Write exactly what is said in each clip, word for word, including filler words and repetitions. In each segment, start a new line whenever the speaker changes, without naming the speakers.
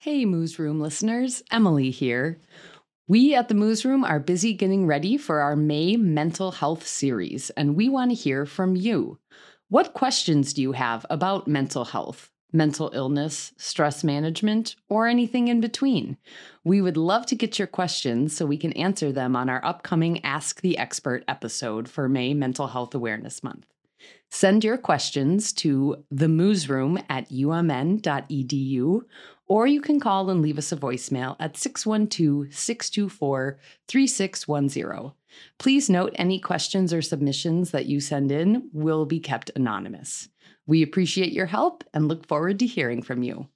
Hey, Moose Room listeners, Emily here. We at the Moose Room are busy getting ready for our May Mental Health series, and we want to hear from you. What questions do you have about mental health, mental illness, stress management, or anything in between? We would love to get your questions so we can answer them on our upcoming Ask the Expert episode for May Mental Health Awareness Month. Send your questions to themoosroom at u m n dot e d u, or you can call and leave us a voicemail at six one two, six two four, three six one zero. Please note any questions or submissions that you send in will be kept anonymous. We appreciate your help and look forward to hearing from you.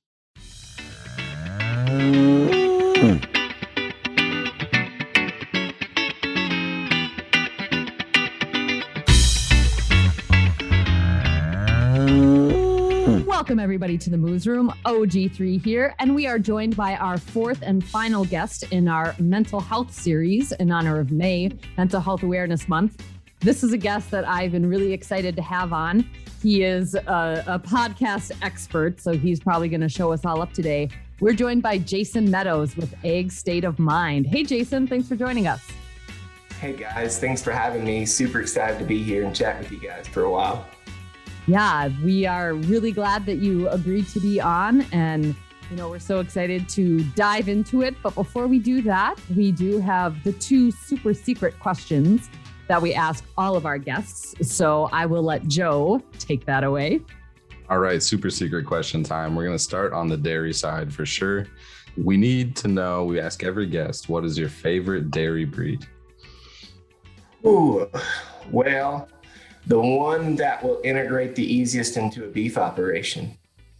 Welcome, everybody, to the Moose Room. O G three here, and we are joined by our fourth and final guest in our mental health series in honor of May, Mental Health Awareness Month. This is a guest that I've been really excited to have on. He is a, a podcast expert, so he's probably going to show us all up today. We're joined by Jason Meadows with Egg State of Mind. Hey, Jason, thanks for joining us.
Hey, guys. Thanks for having me. Super excited to be here and chat with you guys for a while.
Yeah, we are really glad that you agreed to be on, and you know we're so excited to dive into it. But before we do that, we do have the two super secret questions that we ask all of our guests. So I will let Joe take that away.
All right, super secret question time. We're going to start on the dairy side for sure. We need to know, we ask every guest, what is your favorite dairy breed?
Ooh, well, the one that will integrate the easiest into a beef operation.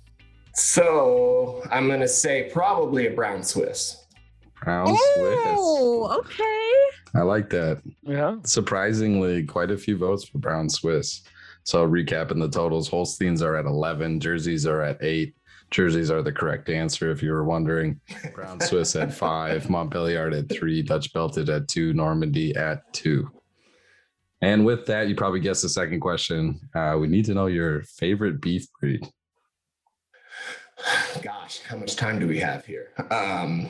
So I'm going to say probably a brown Swiss.
Brown
oh, Swiss. Okay.
I like that.
Yeah.
Surprisingly, quite a few votes for brown Swiss. So recapping the totals, Holsteins are at eleven, Jerseys are at eight. Jerseys are the correct answer if you were wondering. Brown Swiss at five, Montbéliard at three, Dutch Belted at two, Normandy at two. And with that, you probably guessed the second question. Uh, we need to know your favorite beef breed.
Gosh, how much time do we have here? Um,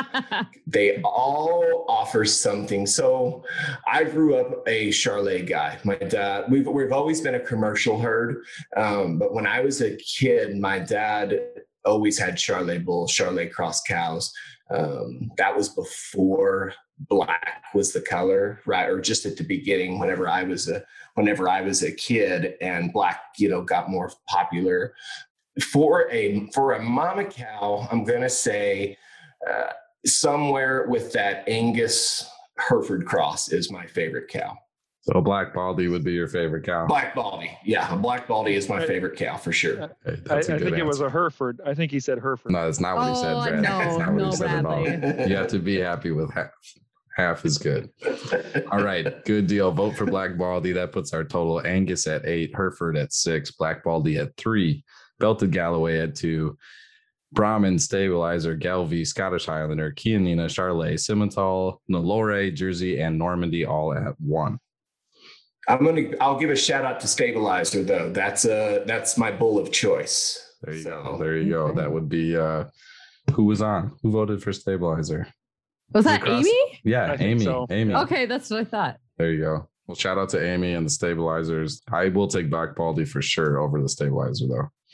they all offer something. So I grew up a Charolais guy. My dad, we've, we've always been a commercial herd. Um, but when I was a kid, my dad always had Charolais bulls, Charolais cross cows. Um, that was before black was the color, right? Or just at the beginning, whenever I was a, whenever I was a kid, and black, you know, got more popular. For a, for a mama cow, I'm going to say uh, somewhere with that Angus Hereford cross is my favorite cow.
So Black Baldy would be your favorite cow?
Black Baldy. Yeah, a Black Baldy is my I, favorite cow for sure.
Okay,
I, I think
answer.
It was a Hereford. I think he said Hereford.
No, that's not what
oh,
he said, Brad.
No,
that's not
no,
what he said
Bradley.
at all. You have to be happy with half. Half is good. All right, good deal. Vote for Black Baldy. That puts our total Angus at eight, Hereford at six, Black Baldy at three, Belted Galloway at two, Brahmin, Stabilizer, Galvey, Scottish Highlander, Chianina, Charolais, Simmental, Nelore, Jersey, and Normandy all at one.
I'm gonna. I'll give a shout out to Stabilizer though. That's a. That's my bull of choice.
There you
so.
go. There you go. That would be. Uh, who was on? Who voted for Stabilizer?
Was that Amy?
Yeah, Amy.
So.
Amy.
Okay, that's what I thought.
There you go. Well, shout out to Amy and the Stabilizers. I will take Black Baldy for sure over the Stabilizer,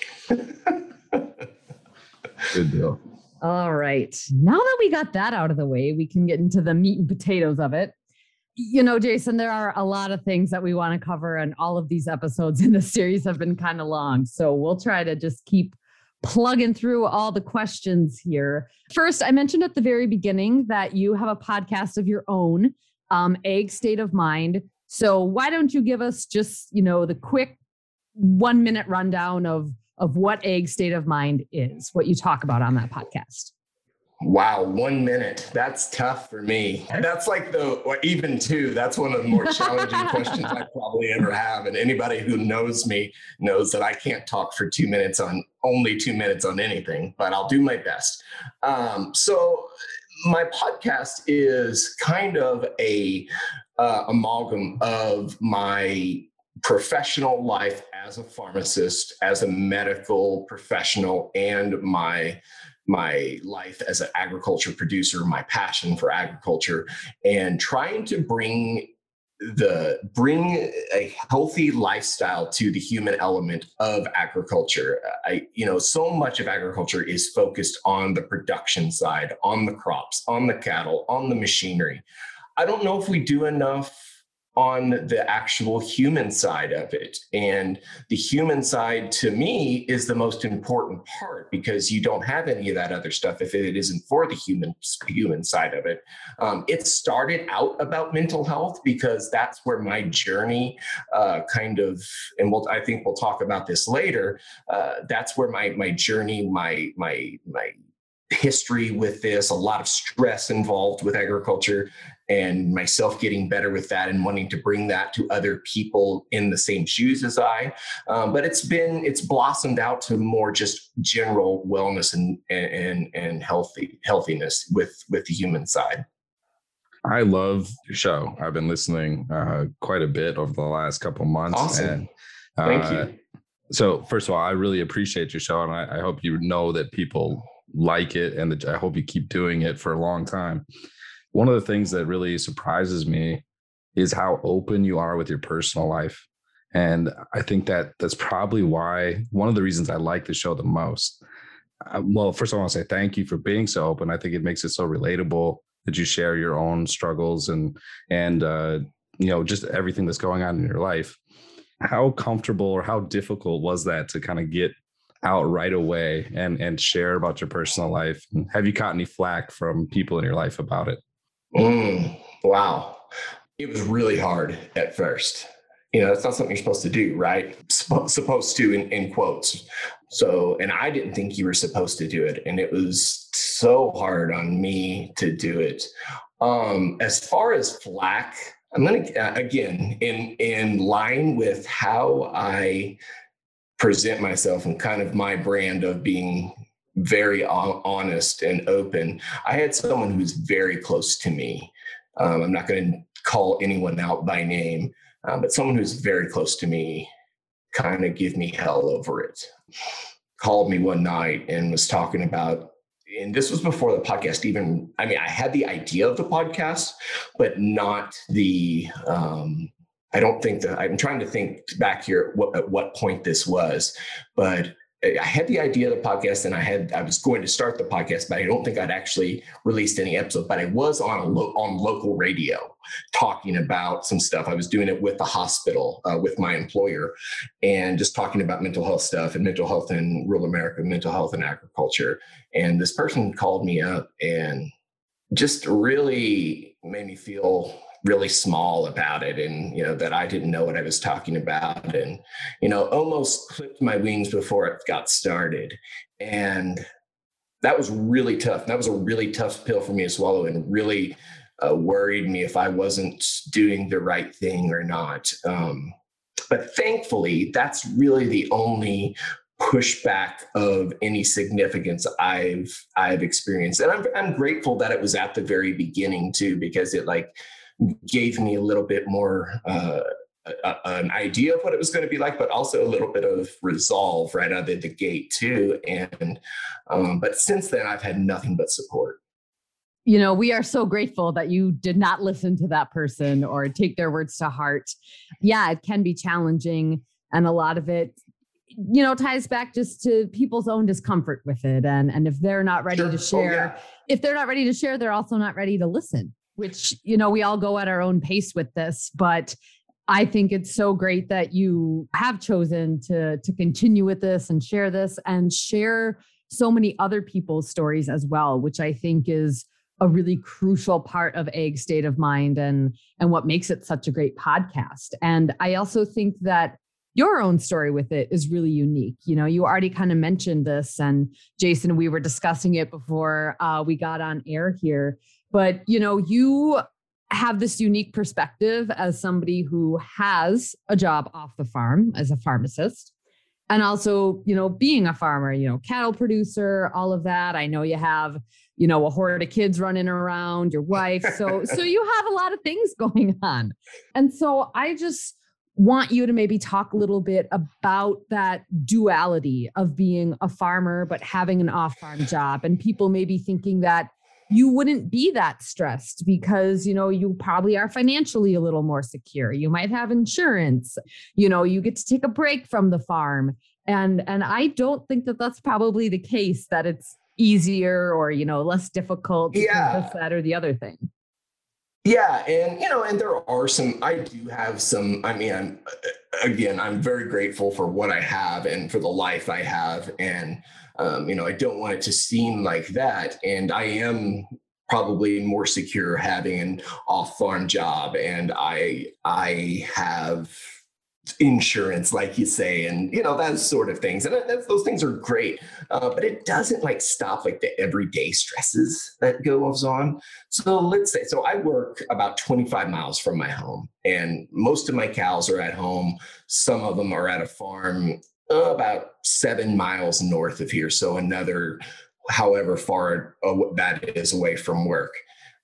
though. Good deal.
All right. Now that we got that out of the way, we can get into the meat and potatoes of it. You know, Jason, there are a lot of things that we want to cover, and all of these episodes in the series have been kind of long. So we'll try to just keep plugging through all the questions here. First, I mentioned at the very beginning that you have a podcast of your own, um, Egg State of Mind. So why don't you give us just, you know, the quick one minute rundown of, of what Egg State of Mind is, what you talk about on that podcast.
Wow, one minute. That's tough for me. That's like the, or even two, that's one of the more challenging questions I probably ever have. And anybody who knows me knows that I can't talk for two minutes on, only two minutes on anything, but I'll do my best. Um, so my podcast is kind of a uh, amalgam of my professional life as a pharmacist, as a medical professional, and my my life as an agriculture producer, my passion for agriculture, and trying to bring the bring a healthy lifestyle to the human element of agriculture. I, you know, so much of agriculture is focused on the production side, on the crops, on the cattle, on the machinery. I don't know if we do enough on the actual human side of it. And the human side, to me, is the most important part, because you don't have any of that other stuff if it isn't for the human human side of it. Um, it started out about mental health because that's where my journey uh, kind of, and we'll, I think we'll talk about this later. Uh, that's where my my journey, my my my history with this, a lot of stress involved with agriculture, and myself getting better with that and wanting to bring that to other people in the same shoes as I. Um, but it's been, it's blossomed out to more just general wellness and, and, and healthy healthiness with, with the human side.
I love your show. I've been listening uh, quite a bit over the last couple months.
Awesome.
And, uh,
Thank you.
So first of all, I really appreciate your show. And I, I hope you know that people like it, and that I hope you keep doing it for a long time. One of the things that really surprises me is how open you are with your personal life. And I think that that's probably why, one of the reasons I like the show the most. Uh, well, first of all, I want to say thank you for being so open. I think it makes it so relatable that you share your own struggles and, and uh, you know, just everything that's going on in your life. How comfortable or how difficult was that to kind of get out right away and, and share about your personal life? And have you caught any flack from people in your life about it?
Mm, wow. It was really hard at first. You know, it's not something you're supposed to do, right? Supp- supposed to in, in quotes. So, and I didn't think you were supposed to do it. And it was so hard on me to do it. Um, as far as flack, I'm going to, uh, again, in, in line with how I present myself and kind of my brand of being very honest and open. I had someone who's very close to me. Um, I'm not going to call anyone out by name, uh, but someone who's very close to me kind of give me hell over it. Called me one night and was talking about, and this was before the podcast even, I mean, I had the idea of the podcast, but not the, um, I don't think that, I'm trying to think back here at what, at what point this was, but I had the idea of the podcast and I had, I was going to start the podcast, but I don't think I'd actually released any episode, but I was on a lo- on local radio talking about some stuff. I was doing it with the hospital, uh, with my employer, and just talking about mental health stuff and mental health in rural America, mental health in agriculture. And this person called me up and just really made me feel really small about it, and you know that I didn't know what I was talking about, and you know almost clipped my wings before it got started. And that was really tough. That was a really tough pill for me to swallow, and really uh, worried me if I wasn't doing the right thing or not. Um, but thankfully, that's really the only pushback of any significance I've I've experienced, and I'm I'm grateful that it was at the very beginning too, because it like gave me a little bit more uh, a, an idea of what it was going to be like, but also a little bit of resolve right out of the gate too. And um, but since then, I've had nothing but support.
You know, we are so grateful that you did not listen to that person or take their words to heart. Yeah, it can be challenging, and a lot of it, you know, ties back just to people's own discomfort with it. And and if they're not ready
Sure.
to share,
Oh, yeah.
if they're not ready to share, they're also not ready to listen. Which, you know, we all go at our own pace with this, but I think it's so great that you have chosen to, to continue with this and share this and share so many other people's stories as well, which I think is a really crucial part of Ag State of Mind and, and what makes it such a great podcast. And I also think that your own story with it is really unique. You know, you already kind of mentioned this, and Jason, we were discussing it before uh, we got on air here. But, you know, you have this unique perspective as somebody who has a job off the farm as a pharmacist, and also, you know, being a farmer, you know, cattle producer, all of that. I know you have, you know, a horde of kids running around, your wife. So, so you have a lot of things going on. And so I just want you to maybe talk a little bit about that duality of being a farmer, but having an off-farm job, and people may be thinking that you wouldn't be that stressed because, you know, you probably are financially a little more secure. You might have insurance, you know, you get to take a break from the farm. And, and I don't think that that's probably the case, that it's easier or, you know, less difficult because
Yeah.
this, that, or the other thing.
Yeah. And, you know, and there are some, I do have some, I mean, I'm, again, I'm very grateful for what I have and for the life I have. And, um, you know, I don't want it to seem like that. And I am probably more secure having an off-farm job. And I, I have insurance, like you say, and, you know, those sort of things. And that's, those things are great. Uh, but it doesn't like stop like the everyday stresses that goes on. So let's say, so I work about twenty-five miles from my home, and most of my cows are at home. Some of them are at a farm uh, about seven miles north of here. So another, however far uh, that is away from work.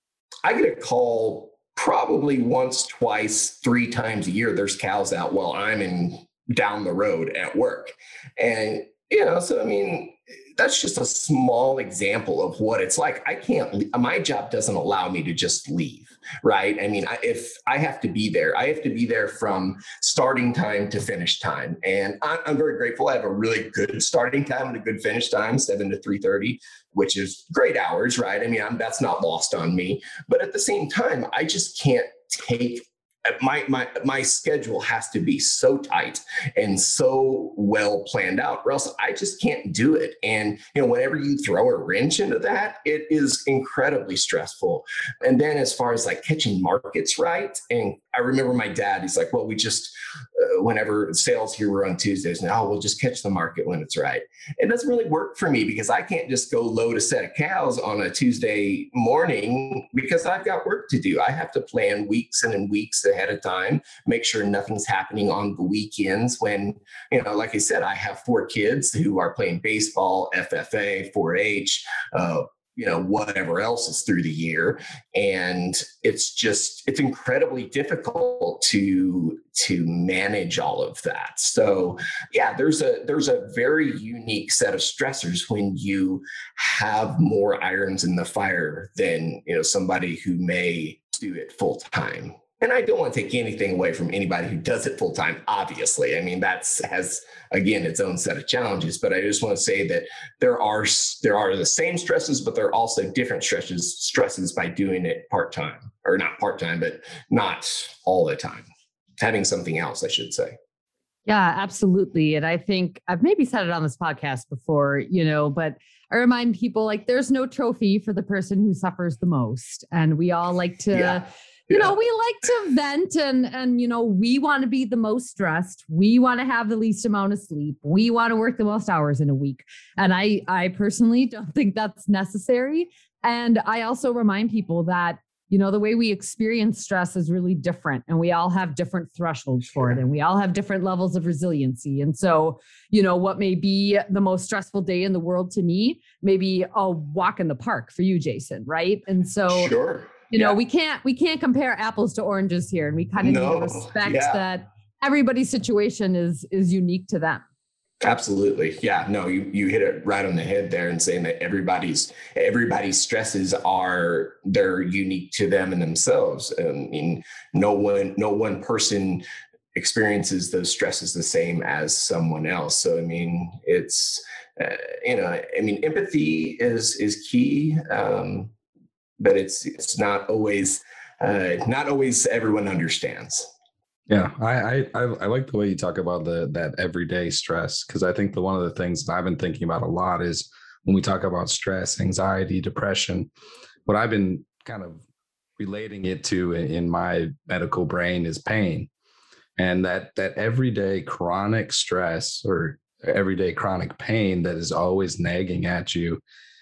I get a call probably once, twice, three times a year. There's cows out while I'm in down the road at work. And, you know, so, I mean, that's just a small example of what it's like. I can't, my job doesn't allow me to just leave, right? I mean, I, if I have to be there, I have to be there from starting time to finish time. And I'm, I'm very grateful. I have a really good starting time and a good finish time, seven to three thirty, which is great hours, right? I mean, I'm, that's not lost on me. But at the same time, I just can't take My my my schedule has to be so tight and so well planned out, or else I just can't do it. And, you know, whenever you throw a wrench into that, it is incredibly stressful. And then as far as like catching markets right, and I remember my dad, he's like, well, we just, uh, whenever sales here were on Tuesdays, now oh, we'll just catch the market when it's right. It doesn't really work for me because I can't just go load a set of cows on a Tuesday morning because I've got work to do. I have to plan weeks and in weeks ahead of time, make sure nothing's happening on the weekends when, you know, like I said, I have four kids who are playing baseball, F F A, four H, uh, you know, whatever else is through the year. And it's just, it's incredibly difficult to, to manage all of that. So yeah, there's a, there's a very unique set of stressors when you have more irons in the fire than, you know, somebody who may do it full time. And I don't want to take anything away from anybody who does it full time, obviously. I mean, that's has, again, its own set of challenges. But I just want to say that there are there are the same stresses, but there are also different stresses, stresses by doing it part time, or not part time, but not all the time. Having something else, I should say.
Yeah, absolutely. And I think I've maybe said it on this podcast before, you know, but I remind people like there's no trophy for the person who suffers the most. And we all like to... Yeah. You know, we like to vent and, and, you know, we want to be the most stressed. We want to have the least amount of sleep. We want to work the most hours in a week. And I, I personally don't think that's necessary. And I also remind people that, you know, the way we experience stress is really different, and we all have different thresholds for it, and we all have different levels of resiliency. And so, you know, what may be the most stressful day in the world to me, maybe a walk in the park for you, Jason, right? And so,
sure.
You know,
yeah.
we can't we can't compare apples to oranges here, and we kind of no, need to respect yeah. that everybody's situation is is unique to them.
Absolutely. Yeah, no, you, you hit it right on the head there in saying that everybody's everybody's stresses are they're unique to them and themselves. I mean, no one no one person experiences those stresses the same as someone else. So, I mean, it's uh, you know, I mean, empathy is is key. Um, But it's it's not always uh, not always everyone understands.
Yeah, I, I I like the way you talk about the that everyday stress, because I think the one of the things that I've been thinking about a lot is when we talk about stress, anxiety, depression, what I've been kind of relating it to in, in my medical brain is pain, and that that everyday chronic stress or everyday chronic pain that is always nagging at you.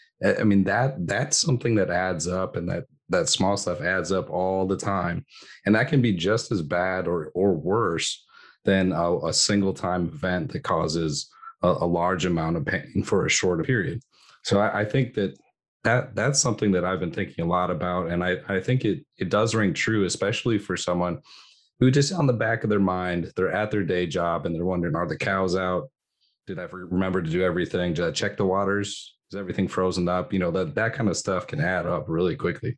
I mean, that that's something that adds up, and that that small stuff adds up all the time. And that can be just as bad or or worse than a, a single time event that causes a, a large amount of pain for a shorter period. So I, I think that, that that's something that I've been thinking a lot about. And I, I think it it does ring true, especially for someone who just on the back of their mind, they're at their day job and they're wondering, are the cows out? Did I remember to do everything? Did I check the waters? Is everything frozen up? You know, that, that kind of stuff can add up really quickly.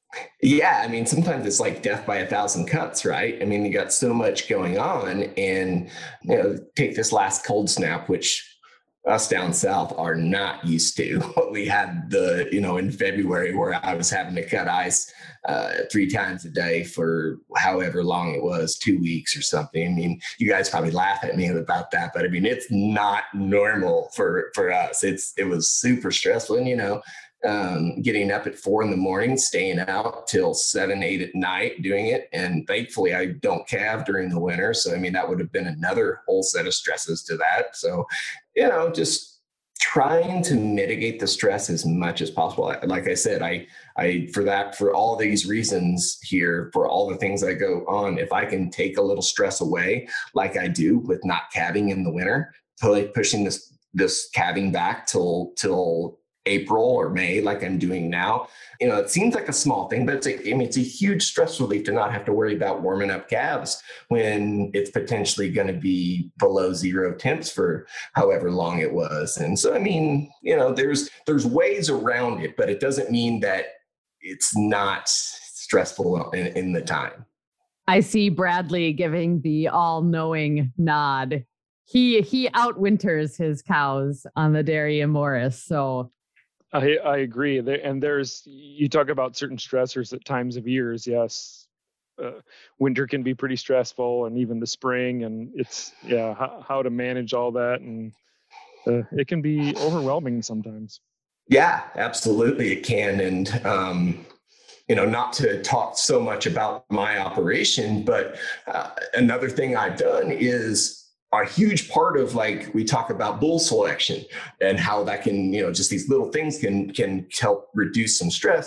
Yeah, I mean, sometimes it's like death by a thousand cuts, right? I mean, you got so much going on, and you know, take this last cold snap, which us down south are not used to. We had the, you know, in February where I was having to cut ice uh, three times a day for however long it was, two weeks or something. I mean, you guys probably laugh at me about that, but I mean, it's not normal for for us. It's it was super stressful, and you know. Um, getting up at four in the morning, staying out till seven, eight at night doing it. And thankfully I don't calve during the winter. So, I mean, that would have been another whole set of stresses to that. So, you know, just trying to mitigate the stress as much as possible. Like I said, I, I, for that, for all these reasons here, for all the things I go on, if I can take a little stress away, like I do with not calving in the winter, totally pushing this, this calving back till, till, April or May, like I'm doing now. You know, it seems like a small thing, but it's a, I mean, it's a huge stress relief to not have to worry about warming up calves when it's potentially going to be below zero temps for however long it was. And so, I mean, you know, there's, there's ways around it, but it doesn't mean that it's not stressful in, in the time.
I see Bradley giving the all-knowing nod. He, he outwinters his cows on the dairy in Morris. So
I, I agree. And there's, you talk about certain stressors at times of years. Yes. Uh, winter can be pretty stressful, and even the spring, and it's, yeah, how, how to manage all that. And uh, it can be overwhelming sometimes.
Yeah, absolutely. It can. And, um, you know, not to talk so much about my operation, but uh, another thing I've done is a huge part of, like, we talk about bull selection and how that can, you know, just these little things can, can help reduce some stress.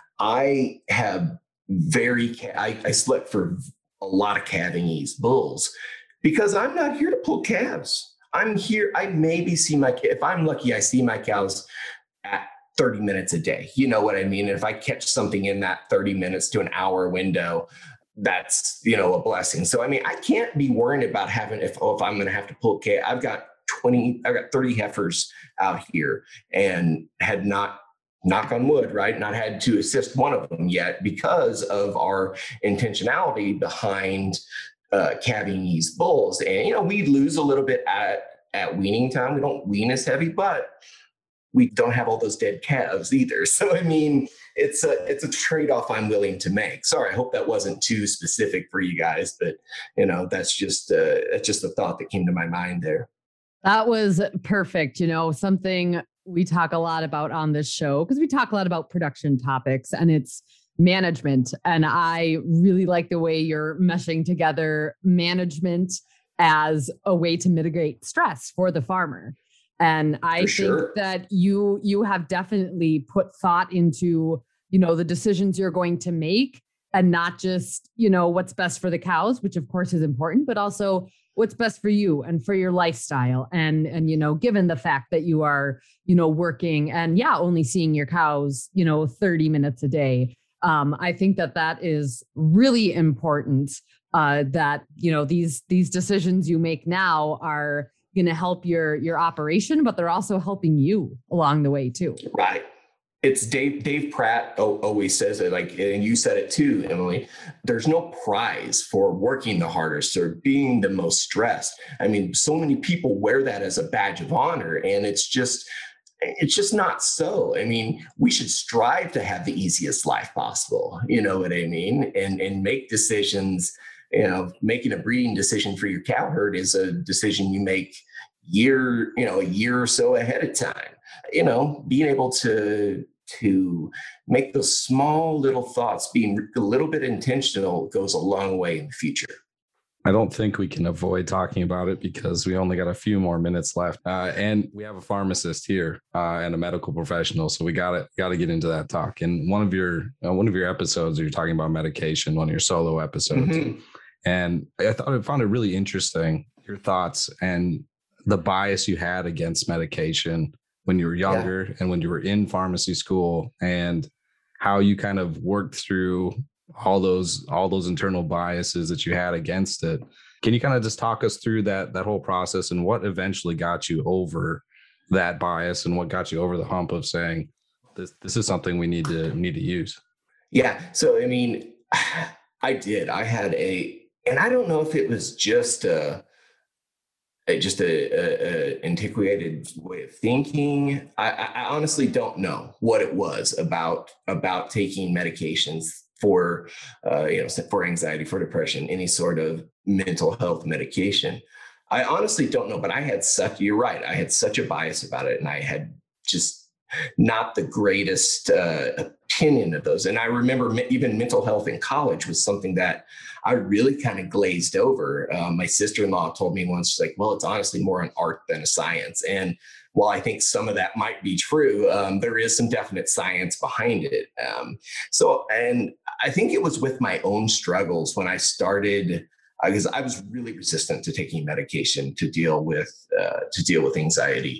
I have very, I, I select for a lot of calving ease bulls because I'm not here to pull calves. I'm here. I maybe see my, if I'm lucky, I see my cows at thirty minutes a day. You know what I mean? And if I catch something in that thirty minutes to an hour window, that's, you know, a blessing. So, I mean, I can't be worrying about having, if, oh, if I'm going to have to pull calf. I've got twenty, I've got thirty heifers out here and had not, knock on wood, right, not had to assist one of them yet because of our intentionality behind uh, calving these bulls. And, you know, we lose a little bit at, at weaning time. We don't wean as heavy, but we don't have all those dead calves either. So, I mean, it's a, it's a trade-off I'm willing to make. Sorry, I hope that wasn't too specific for you guys, but, you know, that's just, uh, that's just a thought that came to my mind there.
That was perfect. You know, something we talk a lot about on this show, because we talk a lot about production topics, and it's management. And I really like the way you're meshing together management as a way to mitigate stress for the farmer. And I
For
think
sure.
that you you have definitely put thought into, you know, the decisions you're going to make, and not just, you know, what's best for the cows, which of course is important, but also what's best for you and for your lifestyle. And, and, you know, given the fact that you are, you know, working and yeah, only seeing your cows, you know, thirty minutes a day. Um, I think that that is really important, uh, that, you know, these, these decisions you make now are going to help your, your operation, but they're also helping you along the way too.
Right. It's Dave, Dave Pratt always says it, like, and you said it too, Emily, there's no prize for working the hardest or being the most stressed. I mean, so many people wear that as a badge of honor, and it's just, it's just not so. I mean, we should strive to have the easiest life possible. You know what I mean? And, and make decisions. You know, making a breeding decision for your cow herd is a decision you make year, you know, a year or so ahead of time. You know, being able to to make those small little thoughts, being a little bit intentional, goes a long way in the future.
I don't think we can avoid talking about it because we only got a few more minutes left, uh, and we have a pharmacist here uh, and a medical professional, so we got to got to get into that talk. In one of your uh, one of your episodes, you're talking about medication, one of your solo episodes, mm-hmm. and I thought I found it really interesting, your thoughts and the bias you had against medication when you were younger yeah. and when you were in pharmacy school, and how you kind of worked through all those all those internal biases that you had against it. Can you kind of just talk us through that that whole process and what eventually got you over that bias and what got you over the hump of saying this this is something we need to need to use?
Yeah. So I mean, I did. I had a, and I don't know if it was just a, a just a, a, a antiquated way of thinking. I, I honestly don't know what it was about about taking medications for uh, you know for anxiety, for depression, any sort of mental health medication. I honestly don't know, but I had such, you're right, I had such a bias about it, and I had just not the greatest uh, opinion of those. And I remember me, even mental health in college was something that I really kind of glazed over. Um, my sister-in-law told me once, she's like, well, it's honestly more an art than a science. And while I think some of that might be true, um, there is some definite science behind it. Um, so, and I think it was with my own struggles when I started, because I was really resistant to taking medication to deal with uh, to deal with anxiety,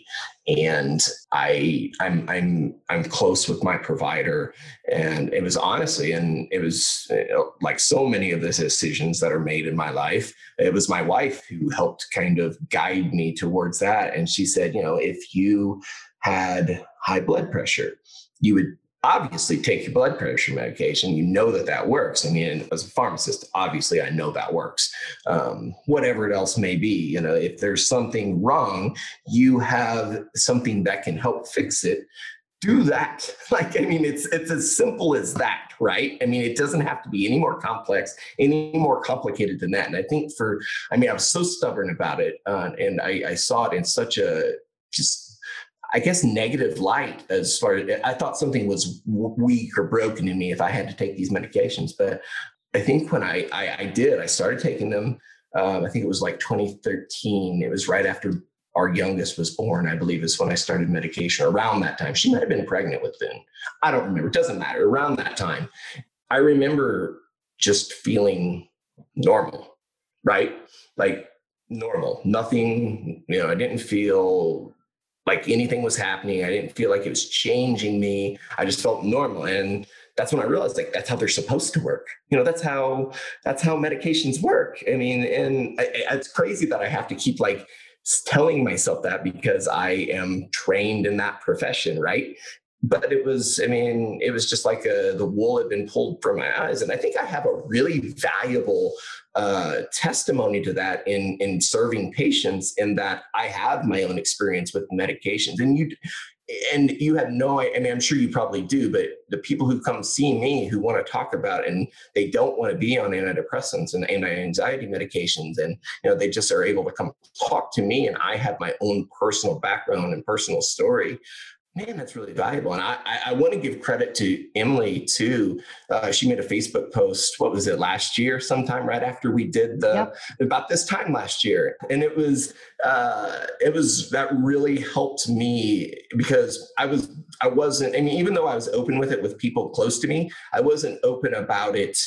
and I I'm I'm I'm close with my provider, and it was honestly, and it was you know, like so many of the decisions that are made in my life, it was my wife who helped kind of guide me towards that, and she said, you know, if you had high blood pressure, you would obviously take your blood pressure medication. You know that that works. I mean, as a pharmacist, obviously I know that works. Um, whatever it else may be, you know, if there's something wrong, you have something that can help fix it. Do that. Like, I mean, it's it's as simple as that, right? I mean, it doesn't have to be any more complex, any more complicated than that. And I think for, I mean, I was so stubborn about it, uh, and I, I saw it in such a just I guess, negative light as far as I thought something was weak or broken in me if I had to take these medications. But I think when I, I, I did, I started taking them. Um, I think it was like twenty thirteen. It was right after our youngest was born, I believe, is when I started medication. Around that time, she might have been pregnant with Ben. I don't remember. It doesn't matter. Around that time, I remember just feeling normal, right? Like normal, nothing, you know, I didn't feel like anything was happening. I didn't feel like it was changing me. I just felt normal. And that's when I realized like, that's how they're supposed to work. You know, that's how, that's how medications work. I mean, and I, it's crazy that I have to keep like telling myself that because I am trained in that profession. Right. But it was, I mean, it was just like a, the wool had been pulled from my eyes. And I think I have a really valuable uh, testimony to that in, in serving patients, in that I have my own experience with medications. And you, and you have no, I mean, I'm sure you probably do, but the people who come see me who want to talk about, and they don't want to be on antidepressants and anti-anxiety medications, and, you know, they just are able to come talk to me, and I have my own personal background and personal story. Man, that's really valuable. And I, I, I want to give credit to Emily too. Uh, she made a Facebook post, what was it, last year, sometime right after we did the, yep. about this time last year. And it was, uh, it was, that really helped me because I was, I wasn't, I mean, even though I was open with it with people close to me, I wasn't open about it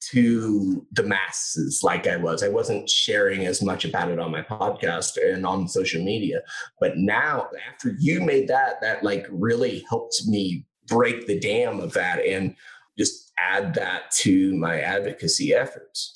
to the masses like I was. I wasn't sharing as much about it on my podcast and on social media. But now, after you made that, that like really helped me break the dam of that and just add that to my advocacy efforts.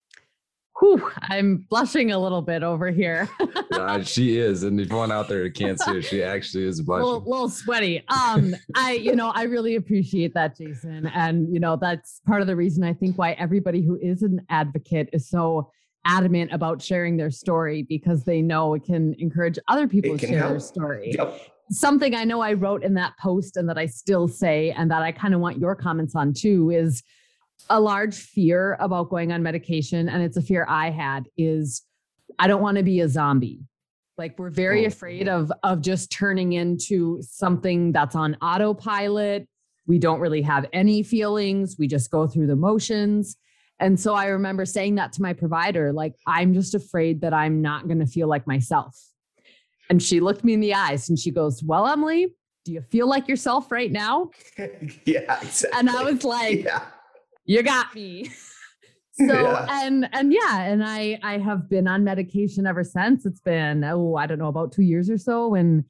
Whew, I'm blushing a little bit over here.
uh, she is. And if anyone out there can't see her, she actually is blushing.
A little, little sweaty. Um, I, you know, I really appreciate that, Jason. And, you know, that's part of the reason I think why everybody who is an advocate is so adamant about sharing their story, because they know it can encourage other people to share help. their story. Yep. Something I know I wrote in that post and that I still say, and that I kind of want your comments on too, is a large fear about going on medication. And it's a fear I had, is I don't want to be a zombie. Like, we're very afraid of, of just turning into something that's on autopilot. We don't really have any feelings. We just go through the motions. And so I remember saying that to my provider, like, I'm just afraid that I'm not going to feel like myself. And she looked me in the eyes and she goes, well, Emily, do you feel like yourself right now?
Yeah, exactly.
And I was like, yeah. You got me. So, yeah. and, and yeah, and I, I have been on medication ever since. It's been, oh, I don't know, about two years or so. And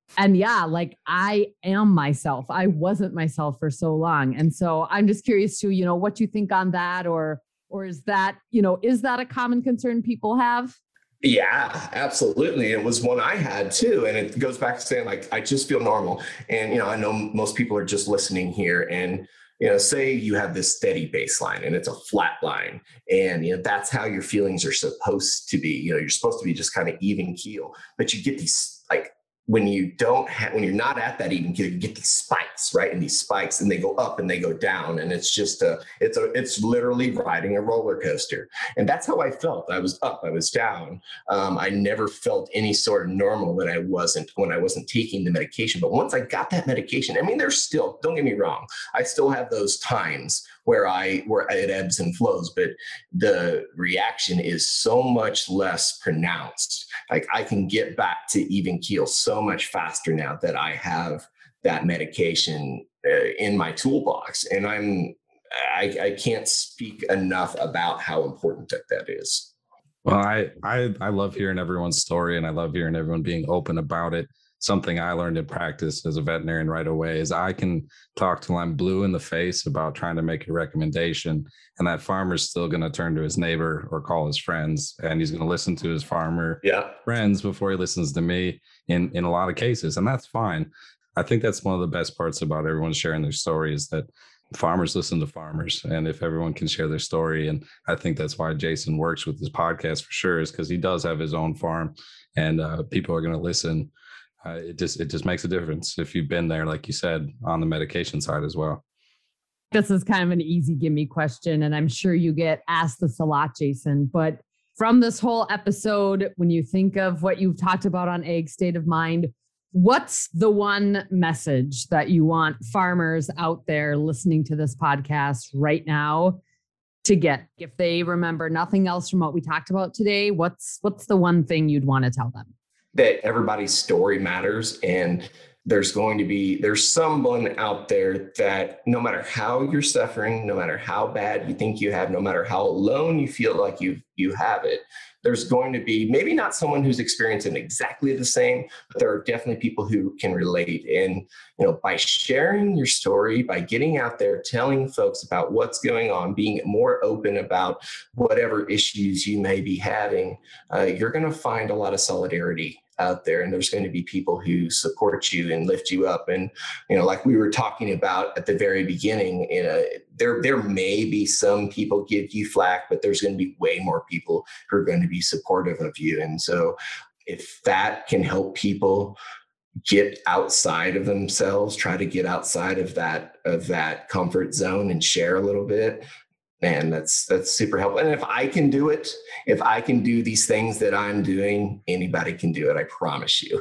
And yeah, like I am myself. I wasn't myself for so long. And so I'm just curious to, you know, what you think on that, or, or is that, you know, is that a common concern people have?
Yeah, absolutely. It was one I had too. And it goes back to saying, like, I just feel normal. And, you know, I know most people are just listening here, and, you know, say you have this steady baseline and it's a flat line, and, you know, that's how your feelings are supposed to be. You know, you're supposed to be just kind of even keel, but you get these, like, when you don't have, when you're not at that even keel, you get these spikes, right? And these spikes, and they go up and they go down. And it's just a, it's a, it's literally riding a roller coaster. And that's how I felt. I was up, I was down. Um, I never felt any sort of normal when I wasn't, when I wasn't taking the medication. But once I got that medication, I mean, there's still, don't get me wrong, I still have those times where I, where it ebbs and flows, but the reaction is so much less pronounced. Like, I can get back to even keel so much faster now that I have that medication uh, in my toolbox. And I'm, I, I can't speak enough about how important that, that is.
Well, I, I, I love hearing everyone's story, and I love hearing everyone being open about it. Something I learned in practice as a veterinarian right away is I can talk till I'm blue in the face about trying to make a recommendation, and that farmer's still going to turn to his neighbor or call his friends, and he's going to listen to his farmer
yeah.
friends before he listens to me in, in a lot of cases. And that's fine. I think that's one of the best parts about everyone sharing their story, is that farmers listen to farmers. And if everyone can share their story, and I think that's why Jason works with this podcast for sure, is because he does have his own farm, and uh, people are going to listen. Uh, it just it just makes a difference if you've been there, like you said, on the medication side as well.
This is kind of an easy gimme question, and I'm sure you get asked this a lot, Jason. But from this whole episode, when you think of what you've talked about on Egg State of Mind, what's the one message that you want farmers out there listening to this podcast right now to get? If they remember nothing else from what we talked about today, what's what's the one thing you'd want to tell them?
That everybody's story matters, and there's going to be, there's someone out there that no matter how you're suffering, no matter how bad you think you have, no matter how alone you feel like you you have it, there's going to be maybe not someone who's experiencing exactly the same, but there are definitely people who can relate. And, you know, by sharing your story, by getting out there, telling folks about what's going on, being more open about whatever issues you may be having, uh, you're going to find a lot of solidarity out there, and there's going to be people who support you and lift you up. And, you know, like we were talking about at the very beginning, you know, there, there may be some people give you flack, but there's going to be way more people who are going to be supportive of you. And so if that can help people get outside of themselves, try to get outside of that, of that comfort zone and share a little bit, man, that's that's super helpful. And if I can do it, if I can do these things that I'm doing, anybody can do it. I promise you.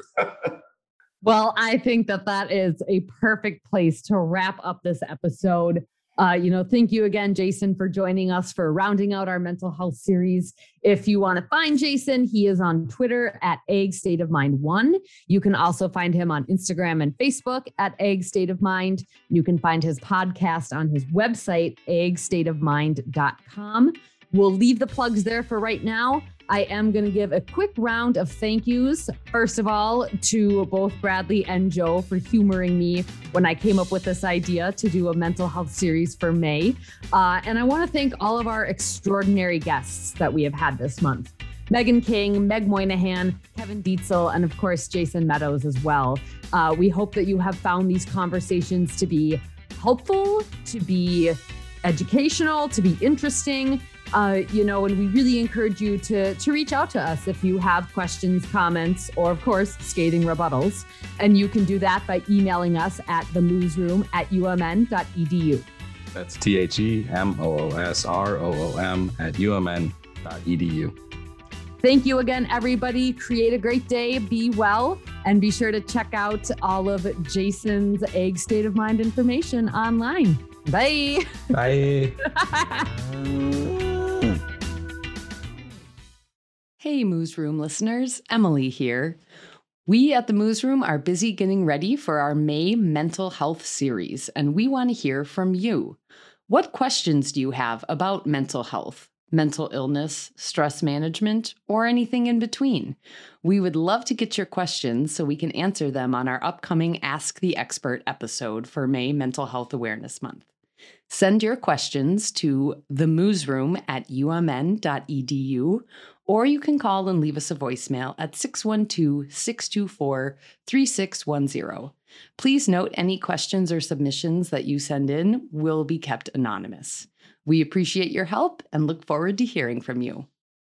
Well, I think that that is a perfect place to wrap up this episode. Uh, you know, thank you again, Jason, for joining us for rounding out our mental health series. If you want to find Jason, he is on Twitter at Egg State of Mind one. You can also find him on Instagram and Facebook at Egg State of Mind. You can find his podcast on his website, egg state of mind dot com. We'll leave the plugs there for right now. I am going to give a quick round of thank yous. First of all, to both Bradley and Joe for humoring me when I came up with this idea to do a mental health series for May. Uh, and I want to thank all of our extraordinary guests that we have had this month. Megan King, Meg Moynihan, Kevin Dietzel, and of course, Jason Meadows as well. Uh, we hope that you have found these conversations to be helpful, to be educational, to be interesting. Uh, you know, and we really encourage you to, to reach out to us if you have questions, comments, or of course, scathing rebuttals. And you can do that by emailing us at the moose room at u m n dot e d u.
That's T H E M O O S R O O M at u m n dot e d u.
Thank you again, everybody. Create a great day, be well, and be sure to check out all of Jason's Egg State of Mind information online. Bye.
Bye.
Hey, Moose Room listeners, Emily here. We at the Moose Room are busy getting ready for our May mental health series, and we want to hear from you. What questions do you have about mental health? mental illness, stress management, or anything in between. We would love to get your questions so we can answer them on our upcoming Ask the Expert episode for May Mental Health Awareness Month. Send your questions to themoosroom at u m n dot e d u, or you can call and leave us a voicemail at six one two, six two four, three six one zero. Please note any questions or submissions that you send in will be kept anonymous. We appreciate your help and look forward to hearing from you.